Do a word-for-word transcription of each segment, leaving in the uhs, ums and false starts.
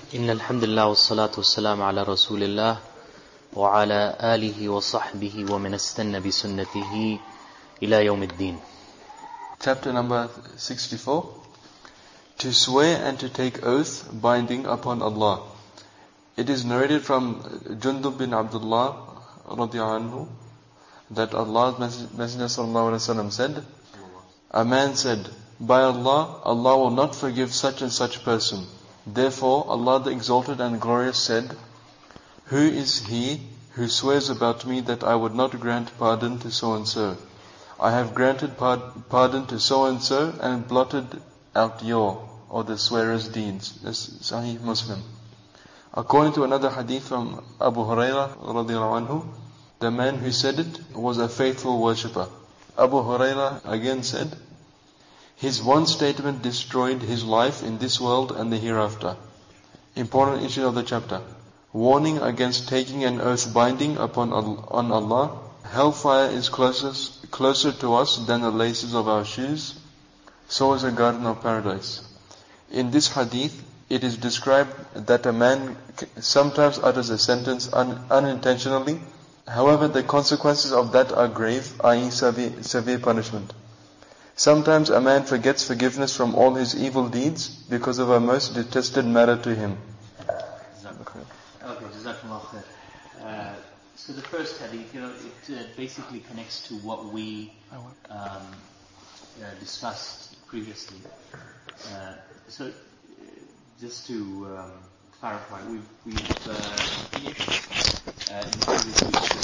إن الحمد لله والصلاة والسلام على رسول الله وعلى آله وصحبه ومن استنى بسنته إلى يوم الدين. Chapter number sixty-four. To swear and to take oath binding upon Allah. It is narrated from Jundub bin Abdullah radiallahu anhu that Allah's Messenger sallallahu alaihi wasallam said, a man said, by Allah, Allah will not forgive such and such person. Therefore, Allah the Exalted and Glorious said, who is he who swears about me that I would not grant pardon to so and so? I have granted pardon to so and so and blotted out your, or the swearer's deeds. That's Sahih Muslim. According to another hadith from Abu Hurairah radiallahu anhu, the man who said it was a faithful worshipper. Abu Hurairah again said, his one statement destroyed his life in this world and the hereafter. Important issue of the chapter. Warning against taking an oath binding upon on Allah. Hellfire is closest, closer to us than the laces of our shoes. So is a garden of paradise. In this hadith, it is described that a man sometimes utters a sentence un, unintentionally. However, the consequences of that are grave, that is severe, severe punishment. Sometimes a man forgets forgiveness from all his evil deeds because of a most detested matter to him. Okay, Jazakumullah khair. Uh, so the first hadith, you know, it uh, basically connects to what we um, uh, discussed previously. Uh, so, uh, just to um, clarify, we've, we've uh, finished uh, in the previous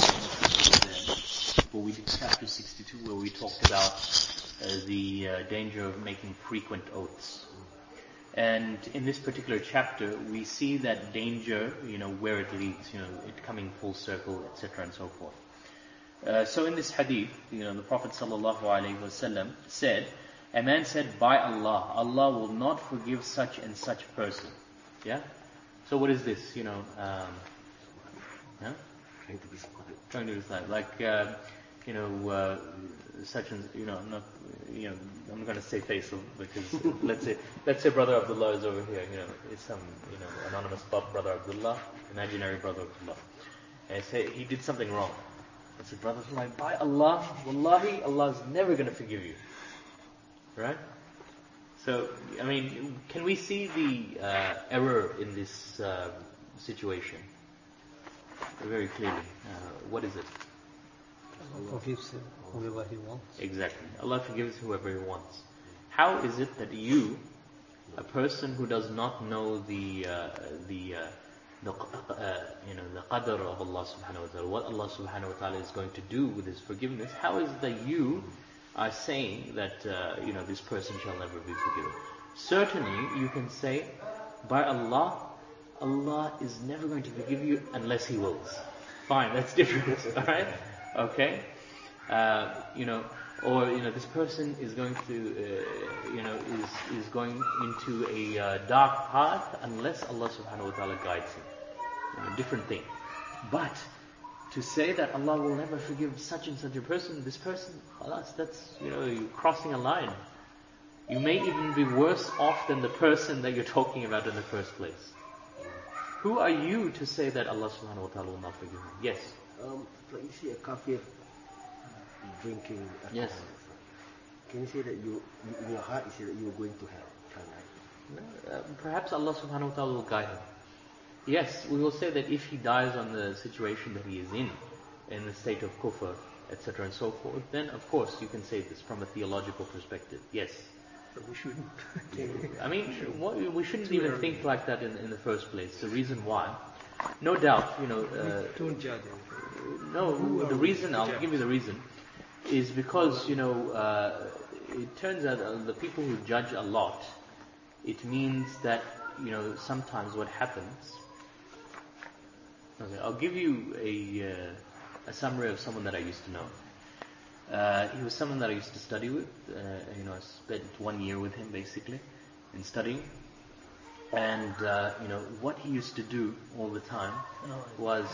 week, where we did chapter sixty-two, where we talked about Uh, the uh, danger of making frequent oaths. And in this particular chapter, we see that danger, you know, where it leads, you know, it coming full circle, et cetera and so forth. Uh, so in this hadith, you know, the Prophet sallallahu alaihi wasallam said, a man said, by Allah, Allah will not forgive such and such person. Yeah? So what is this, you know, um, huh? Trying to be smart. Trying to be smart. Like, uh, you know, uh, such and, you know, I'm not, you know, I'm not going to say Faisal because let's say, let's say brother Abdullah is over here, you know, it's some, you know, anonymous brother Abdullah, imaginary brother Abdullah. And I say, he did something wrong. I said, brother Abdullah, by Allah, wallahi, Allah is never going to forgive you. Right? So, I mean, can we see the uh, error in this uh, situation? Very clearly. Uh, what is it? Allah forgives him whoever he wants. Exactly. Allah forgives whoever he wants. How is it that you, a person who does not know the uh, the uh, the uh, you know the qadr of Allah subhanahu wa ta'ala, what Allah subhanahu wa ta'ala is going to do with His forgiveness, how is it that you are saying that uh, you know this person shall never be forgiven? Certainly, you can say, by Allah, Allah is never going to forgive you unless He wills. Fine, that's different. All right. Okay, uh, you know, or you know, this person is going to, uh, you know, is is going into a uh, dark path unless Allah Subhanahu wa Taala guides him. You know, different thing. But to say that Allah will never forgive such and such a person, this person, khalas, that's, you know, you're crossing a line. You may even be worse off than the person that you're talking about in the first place. Who are you to say that Allah Subhanahu wa Taala will not forgive him? Yes. Um, like you see a kafir drinking alcohol. Yes. Can you say that you, in your heart, you say that you are going to hell? Right? Uh, perhaps Allah subhanahu wa ta'ala will guide him. Yes, we will say that if he dies on the situation that he is in, in the state of kufr, et cetera and so forth, then of course you can say this from a theological perspective. Yes. But we shouldn't. I mean, we shouldn't even early. think like that in, in the first place. The reason why, no doubt, you know. Uh, Don't judge. No, the reason, I'll give you the reason, is because, you know, uh, it turns out uh, the people who judge a lot, it means that, you know, sometimes what happens. Okay, I'll give you a, uh, a summary of someone that I used to know. Uh, he was someone that I used to study with. Uh, you know, I spent one year with him basically in studying. And, uh, you know, what he used to do all the time was,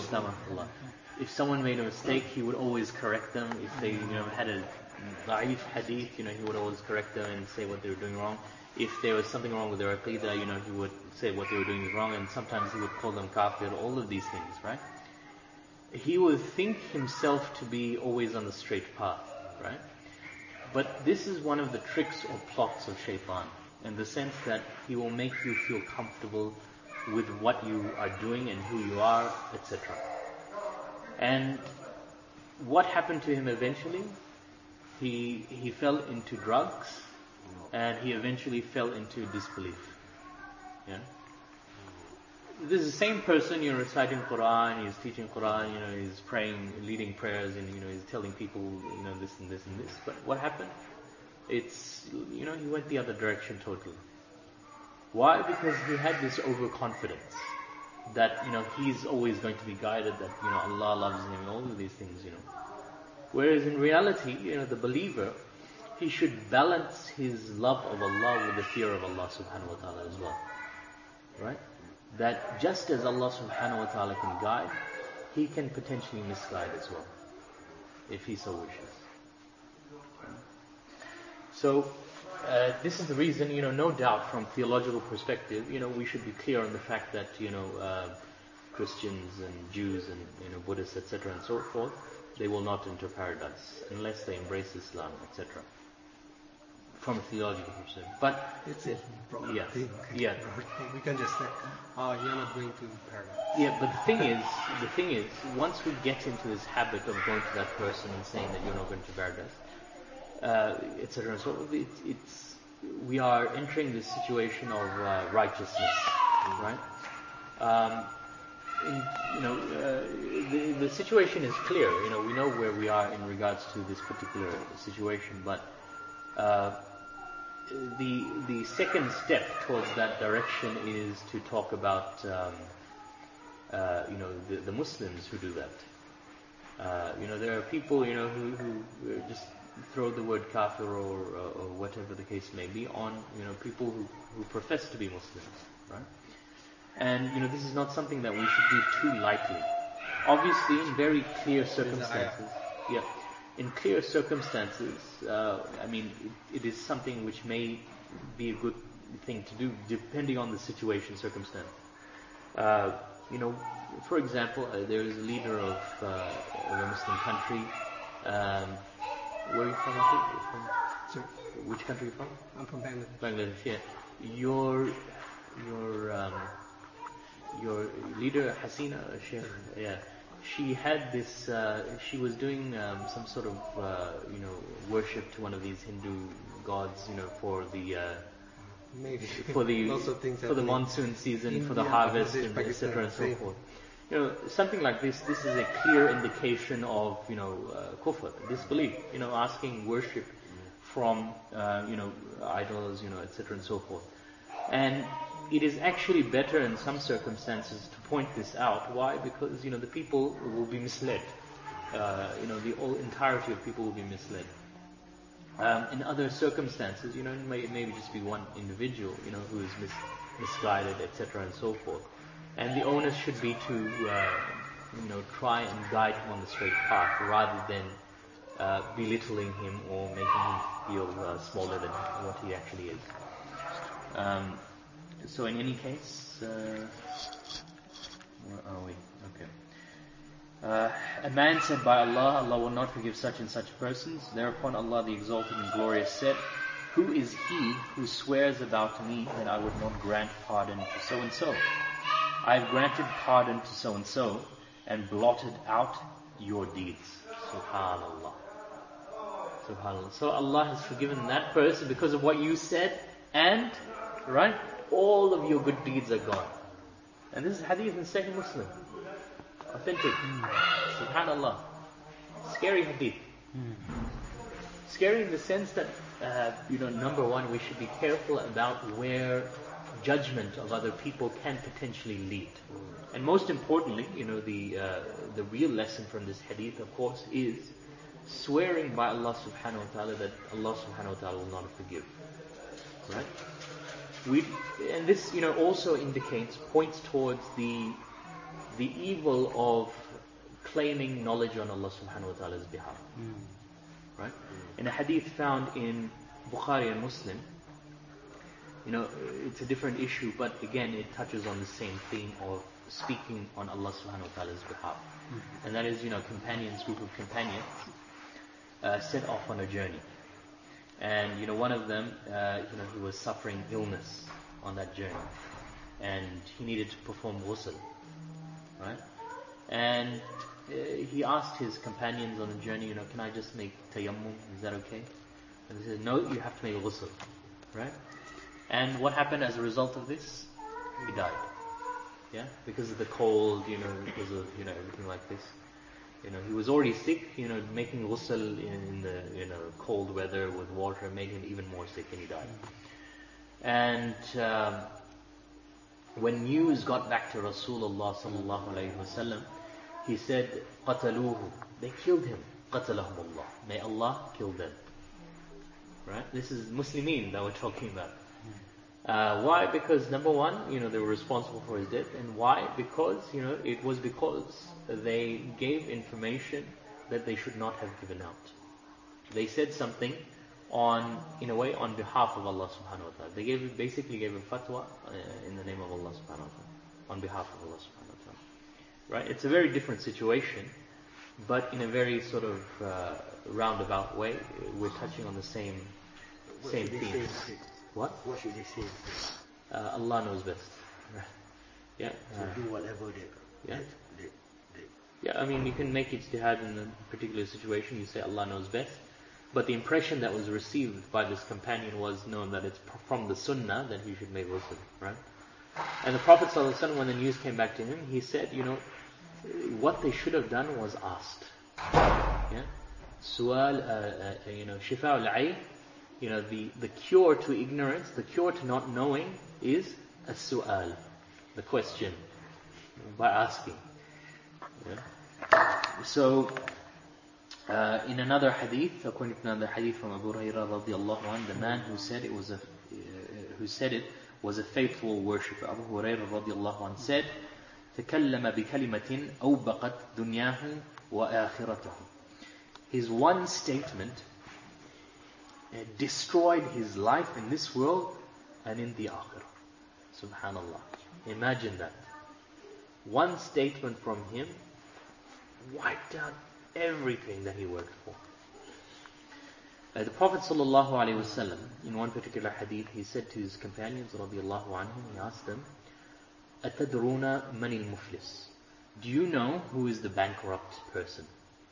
if someone made a mistake, he would always correct them. If they, you know, had a da'if hadith, you know, he would always correct them and say what they were doing wrong. if there was something wrong with their aqidah, you know, he would say what they were doing is wrong, and sometimes he would call them kafir, all of these things, right? He would think himself to be always on the straight path, right? But this is one of the tricks or plots of shaitan, in the sense that he will make you feel comfortable with what you are doing and who you are, et cetera. And what happened to him eventually? He he fell into drugs, and he eventually fell into disbelief. Yeah. This is the same person, you know, reciting Quran, he's teaching Quran, you know, he's praying, leading prayers, and you know, he's telling people, you know, this and this and this. But what happened? It's, you know, he went the other direction totally. Why? Because he had this overconfidence that, you know, he's always going to be guided, that, you know, Allah loves him, all of these things, you know. Whereas in reality, you know, the believer, he should balance his love of Allah with the fear of Allah subhanahu wa ta'ala as well. Right? That just as Allah subhanahu wa ta'ala can guide, He can potentially misguide as well, if He so wishes. So, uh, this is the reason, you know, no doubt from theological perspective, you know, we should be clear on the fact that, you know, uh, Christians and Jews and, you know, Buddhists, et cetera and so forth, they will not enter paradise unless they embrace Islam, et cetera. From a theological perspective. But it's a broad yeah, thing. yeah. Broad thing. We can just say, oh, you're not going to paradise. Yeah, but the thing is, the thing is, once we get into this habit of going to that person and saying that you're not going to paradise, uh, et cetera. So it's, it's we are entering this situation of uh, righteousness, right? Um, in, you know, uh, the the situation is clear. You know, we know where we are in regards to this particular situation, but. Uh, The the second step towards that direction is to talk about um, uh, you know the, the Muslims who do that. Uh, you know there are people you know who, who just throw the word kafir or, or whatever the case may be on you know people who, who profess to be Muslims, right? And you know this is not something that we should do too lightly. Obviously, in very clear circumstances, yeah. In clear circumstances, uh, I mean, it, it is something which may be a good thing to do, depending on the situation, circumstance. Uh, you know, for example, uh, there is a leader of, uh, of a Muslim country. Um, where are you from? I think? You're from Sure. which country are you from? I'm from Bangladesh. Bangladesh. Yeah. Your your um, your leader Hasina, Sheikh, yeah. She had this, uh, she was doing um, some sort of, uh, you know, worship to one of these Hindu gods, you know, for the, uh, Maybe. for the, Lots of things for the happening. monsoon season, India, for the harvest, Bangladesh, and et Pakistan, cetera and so same. forth. You know, something like this, this is a clear indication of, you know, uh, kufr, disbelief, you know, asking worship from, uh, you know, idols, you know, et cetera and so forth. And it is actually better in some circumstances to point this out. Why? Because, you know, the people will be misled. Uh, you know, the whole entirety of people will be misled. Um, in other circumstances, you know, it may maybe just be one individual, you know, who is mis- misguided, et cetera and so forth. And the onus should be to, uh, you know, try and guide him on the straight path rather than uh, belittling him or making him feel uh, smaller than what he actually is. Um, So in any case, uh, where are we? Okay. Uh, a man said, by Allah, Allah will not forgive such and such persons. Thereupon Allah the Exalted and Glorious said, who is he who swears about me that I would not grant pardon to so-and-so? I have granted pardon to so-and-so and blotted out your deeds. Subhanallah. Subhanallah. So Allah has forgiven that person because of what you said, and, right? All of your good deeds are gone. And this is hadith in Sahih Muslim. Authentic. Mm. Subhanallah. Scary hadith. Mm. Scary in the sense that, uh, you know, number one, we should be careful about where judgment of other people can potentially lead. And most importantly, you know, the uh, the real lesson from this hadith, of course, is swearing by Allah subhanahu wa ta'ala that Allah subhanahu wa ta'ala will not forgive. Right? We, and this, you know, also indicates, points towards the the evil of claiming knowledge on Allah subhanahu wa ta'ala's behalf. Mm. Right? In a hadith found in Bukhari and Muslim, you know, it's a different issue, but again, it touches on the same theme of speaking on Allah subhanahu wa ta'ala's behalf. Mm-hmm. And that is, you know, companions, group of companions, uh, set off on a journey. And, you know, one of them, uh, you know, he was suffering illness on that journey. And he needed to perform ghusl, right? And uh, he asked his companions on the journey, you know, can I just make tayammum? Is that okay? And they said, no, you have to make ghusl, right? And what happened as a result of this? He died. Yeah? Because of the cold, you know, because of, you know, everything like this. You know, he was already sick, you know, making ghusl in the, you know, cold weather with water made him even more sick, and he died. And um, when news got back to Rasulullah sallallahu alayhi wa sallam, he said, قَتَلُوهُ. They killed him. قَتَلَهُمُ اللَّهِ. May Allah kill them. Right? This is Muslimin that we're talking about. Uh, why? Because number one, you know, they were responsible for his death. And why? Because, you know, it was because they gave information that they should not have given out. They said something on, in a way, on behalf of Allah subhanahu wa ta'ala. They gave, basically gave a fatwa uh, in the name of Allah subhanahu wa ta'ala, on behalf of Allah subhanahu wa ta'ala. Right? It's a very different situation, but in a very sort of uh, roundabout way, we're touching on the same, same themes. What? What should they say? Uh, Allah knows best. Yeah. So Uh, do whatever they, yeah. they, they, Yeah, I mean, you can make ijtihad in a particular situation. You say Allah knows best. But the impression that was received by this companion was known that it's from the sunnah that he should make ghusl, right? And the Prophet ﷺ, when the news came back to him, he said, you know, what they should have done was asked. Yeah? Su'al, uh, uh, you know, shifa al-ay, you know, the, the cure to ignorance, the cure to not knowing is as-su'al, the question, by asking. Yeah? So, uh, in another hadith, according to another hadith from Abu Hurairah radiallahu anhu, the man who said it was a, uh, who said it was a faithful worshipper. Abu Hurairah radiallahu anhu said, تكلم بكلمة أوبقت دنياه وآخرته. His one statement uh, destroyed his life in this world and in the akhirah. Subhanallah. Imagine that. One statement from him wiped out everything that he worked for. Uh, the Prophet ﷺ, in one particular hadith, he said to his companions, radiallahu anhum, he asked them, أَتَدْرُونَ مَنِ الْمُفْلِسِ? Do you know who is the bankrupt person?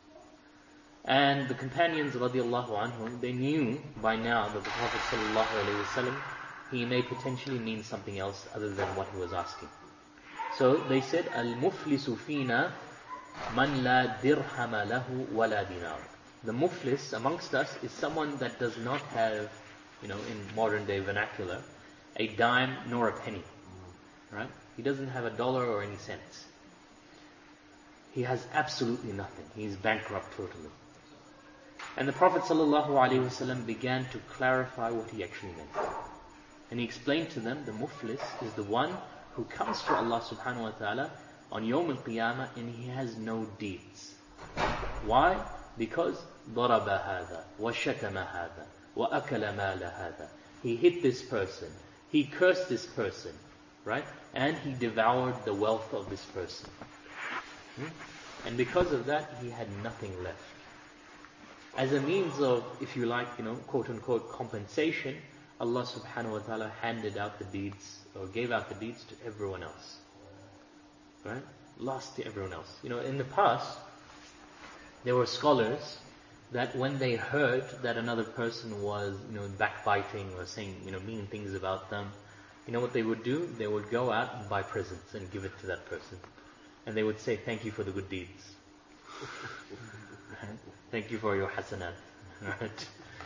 And the companions, radiallahu anhum, they knew by now that the Prophet ﷺ, he may potentially mean something else other than what he was asking. So they said, Al-Muflisu fina man la dirhama lahu wa la dinar. The muflis amongst us is someone that does not have, you know, in modern day vernacular, a dime nor a penny. Right? He doesn't have a dollar or any cents. He has absolutely nothing. He is bankrupt totally. And the Prophet ﷺ began to clarify what he actually meant. And he explained to them, the muflis is the one who comes to Allah subhanahu wa ta'ala on Yawm al-Qiyamah and he has no deeds. Why? Because ضَرَبَ هَذَا وَشَتَمَ هَذَا وَأَكَلَ مَالَ هَذَا. He hit this person. He cursed this person. Right? And he devoured the wealth of this person. Hmm? And because of that, he had nothing left. As a means of, if you like, you know, quote unquote compensation, Allah subhanahu wa ta'ala handed out the deeds, or gave out the deeds to everyone else. Right? Lost to everyone else. You know, in the past, there were scholars that when they heard that another person was, you know, backbiting or saying, you know, mean things about them, you know what they would do? They would go out and buy presents and give it to that person. And they would say, thank you for the good deeds. Right? Thank you for your hasanat. Right?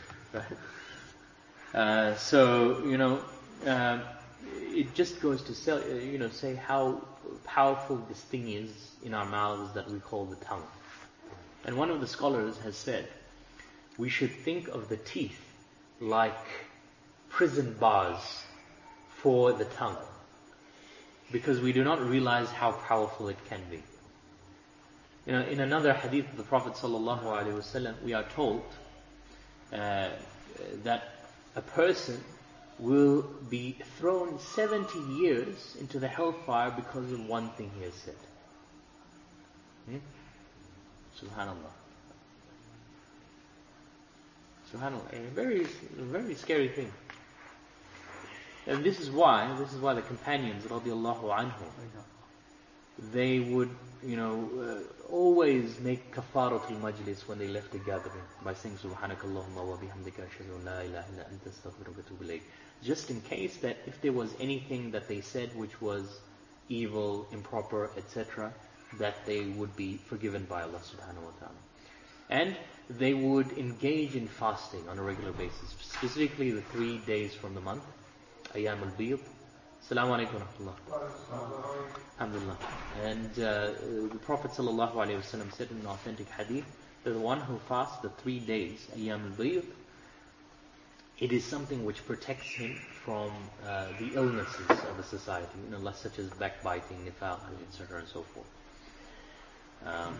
Right? Uh, so, you know, uh, it just goes to say, uh, you know, say how powerful this thing is in our mouths that we call the tongue. And one of the scholars has said, we should think of the teeth like prison bars for the tongue, because we do not realize how powerful it can be. You know, in another hadith of the Prophet ﷺ, we are told uh, that a person will be thrown seventy years into the hellfire because of one thing he has said. Hmm? Subhanallah. Subhanallah. A very, very scary thing. And this is why, this is why the companions, radiallahu anhum, they would, you know, uh, always make kafaratul majlis when they left the gathering by saying Subhanakallahumma wa bihamdika ashhadu an la ilaha illa anta astaghfiruka wa atubu ilayk. Just in case that if there was anything that they said which was evil, improper, et cetera, that they would be forgiven by Allah subhanahu wa ta'ala. And they would engage in fasting on a regular basis, specifically the three days from the month, Ayyam al-Bid. Assalamu alaikum wa rahmatullah. Alhamdulillah. And uh, the Prophet sallallahu alayhi wa sallam said in an authentic hadith that the one who fasts the three days, Ayyam al-Bid, it is something which protects him from uh, the illnesses of the society, you know, such as backbiting, nifaq, et cetera, and so forth. Um,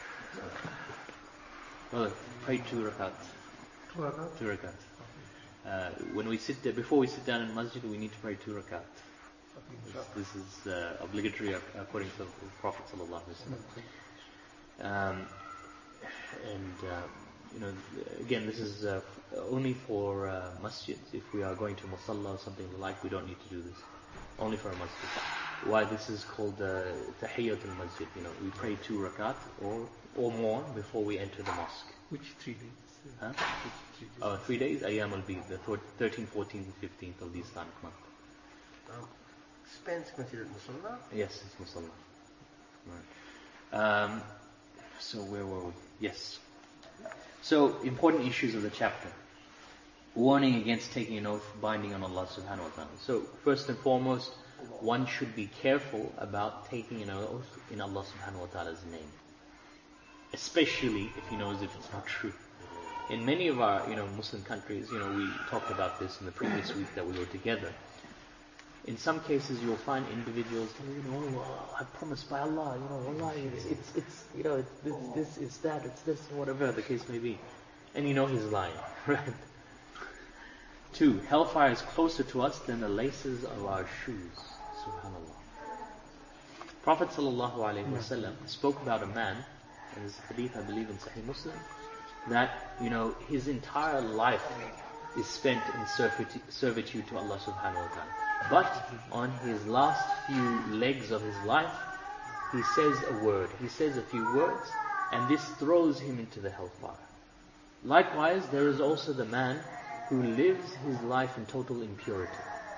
well, pray two rakat. Two rakat? Two rakat. Uh, when we sit there, before we sit down in masjid, we need to pray two rakat. This, this is uh, obligatory according to the Prophet sallallahu alaihi wasallam. Um, and uh, you know, again, this is uh, only for uh, masjids. If we are going to musalla or something like, we don't need to do this. Only for a masjid. Why this is called uh, tahiyyatul masjid. You know, we pray two rakat or or more before we enter the mosque. Which three days? Huh? Which three days? Uh, three days, Ayyam al-Bid, the thirteenth, fourteenth, and fifteenth of the Islamic month. Um, Spain is considered Musalla? Yes, it's Musalla. Right. Um, so where were we? Yes. So, important issues of the chapter. Warning against taking an oath binding on Allah subhanahu wa ta'ala. So, first and foremost, one should be careful about taking an oath in Allah subhanahu wa ta'ala's name. Especially if he knows if it's not true. In many of our, you know, Muslim countries, you know, we talked about this in the previous week that we were together. In some cases, you'll find individuals, you know, oh, I promise by Allah, you know, Allah, it's, it's, it's you know, it's this, this, it's that, it's this, whatever the case may be. And you know he's lying, right? Two, hellfire is closer to us than the laces of our shoes. Subhanallah. Prophet sallallahu alaihi wasallam spoke about a man, and this hadith I believe in Sahih Muslim, that, you know, his entire life is spent in servitude, servitude to Allah subhanahu wa ta'ala. But on his last few legs of his life, he says a word. He says a few words, and this throws him into the hellfire. Likewise, there is also the man who lives his life in total impurity.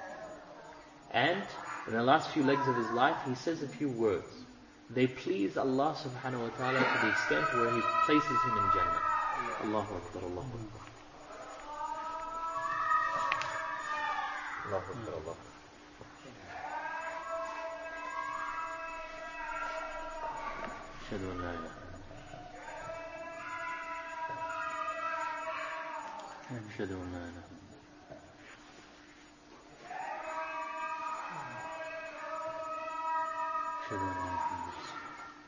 And in the last few legs of his life, he says a few words. They please Allah subhanahu wa ta'ala to the extent where he places him in Jannah. Allahu Akbar, Allahu Akbar. Allahu Akbar, Allahu Akbar. أشهد أن لا إله إلا الله أشهد أن لا إله إلا الله أشهد أن لا محمد رسول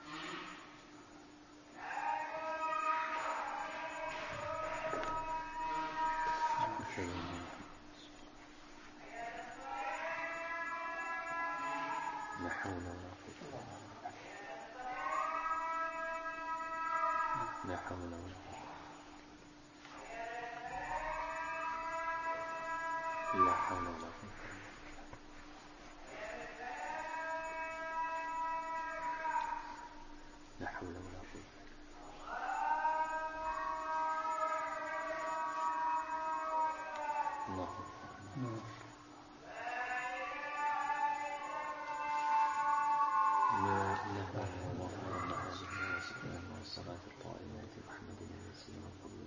الله أشهد أن لا محمد لا حول ولا قوة لا حول ولا قوة لا حول ولا قوة لا حول ولا قوة الله أكبر لا إله إلا الله والصلاة القائمة محمد المسلم وقبل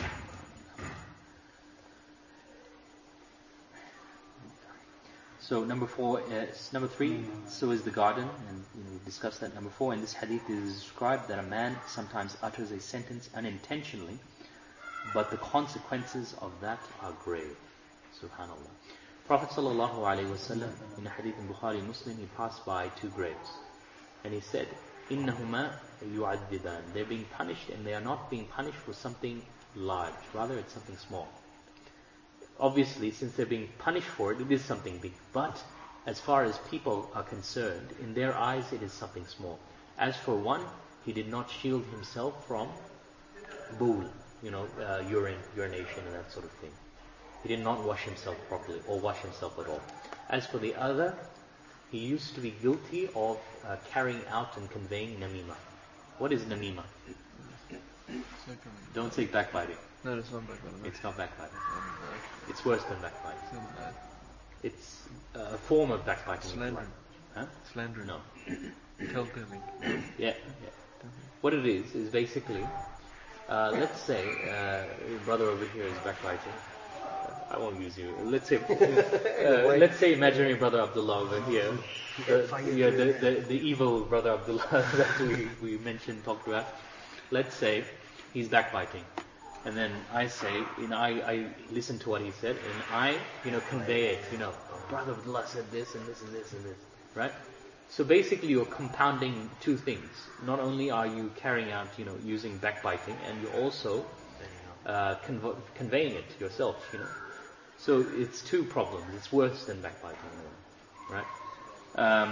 So number four, is, number three, so is the garden, and you know, we discussed that. Number four, in this hadith it is described that a man sometimes utters a sentence unintentionally, but the consequences of that are grave. Subhanallah. Prophet sallallahu alaihi wasallam in a hadith in Bukhari Muslim, he passed by two graves, and he said, "Innahuma yu'addiban." They're being punished, and they are not being punished for something large. Rather, it's something small. obviously, since they're being punished for it, it is something big. But as far as people are concerned, in their eyes, it is something small. As for one, he did not shield himself from bool, you know, uh, urine, urination, and that sort of thing. He did not wash himself properly, or wash himself at all. As for the other, he used to be guilty of uh, carrying out and conveying namima. What is namima? Don't say backbiting. No, it's not backbiting. It's not backbiting. It's worse than backbiting. It's a form of backbiting. Slander. Huh? Slander. No. Tell-telling. Yeah, yeah. What it is, is basically, uh, let's say, uh, your brother over here is backbiting. I won't use you. Let's say, uh, let's say, imaginary brother Abdullah over here, the, yeah, the, the, the evil brother Abdullah that we, we mentioned, talked about. Let's say he's backbiting, and then I say, you know, I, I listen to what he said, and I, you know, convey it. You know, oh, brother Abdullah said this and this and this and this, right? So basically, you're compounding two things. Not only are you carrying out, you know, using backbiting, and you're also uh, convo- conveying it yourself, you know. So it's two problems. It's worse than backbiting, right? Um,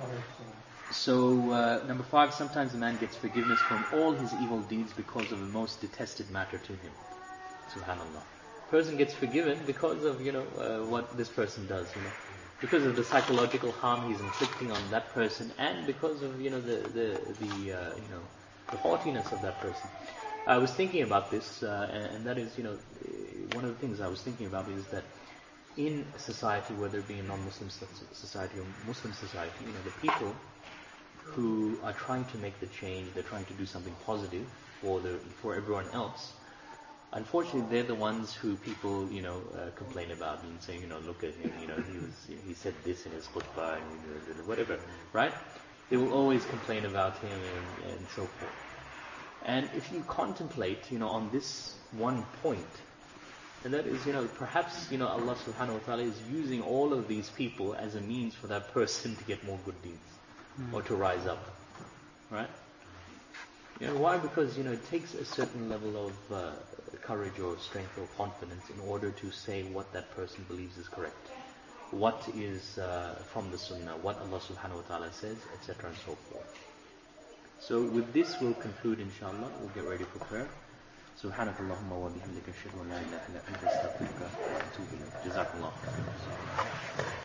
so uh, number five, sometimes a man gets forgiveness from all his evil deeds because of the most detested matter to him. Subhanallah. Person gets forgiven because of, you know, uh, what this person does, you know. Because of the psychological harm he's inflicting on that person, and because of, you know, the the the uh, you know the haughtiness of that person. I was thinking about this, uh, and, and that is, you know, one of the things I was thinking about is that in a society, whether it be a non-Muslim society or Muslim society, you know, the people who are trying to make the change, they're trying to do something positive for the for everyone else. Unfortunately, they're the ones who people, you know, uh, complain about and say, you know, look at him, you know, he was, he said this in his khutbah, and you know, whatever, right? They will always complain about him and, and so forth. And if you contemplate, you know, on this one point, and that is, you know, perhaps, you know, Allah subhanahu wa ta'ala is using all of these people as a means for that person to get more good deeds, mm. or to rise up, right? You know, why? Because, you know, it takes a certain level of uh, courage or strength or confidence in order to say what that person believes is correct. What is uh, from the sunnah, what Allah subhanahu wa ta'ala says, et cetera and so forth. So with this we'll conclude, inshallah. We'll get ready for prayer. Subhanakallahumma wa bihamdika ashhadu an la ilaha illa anta astaghfiruka wa atubu ilayk. Jazakallah.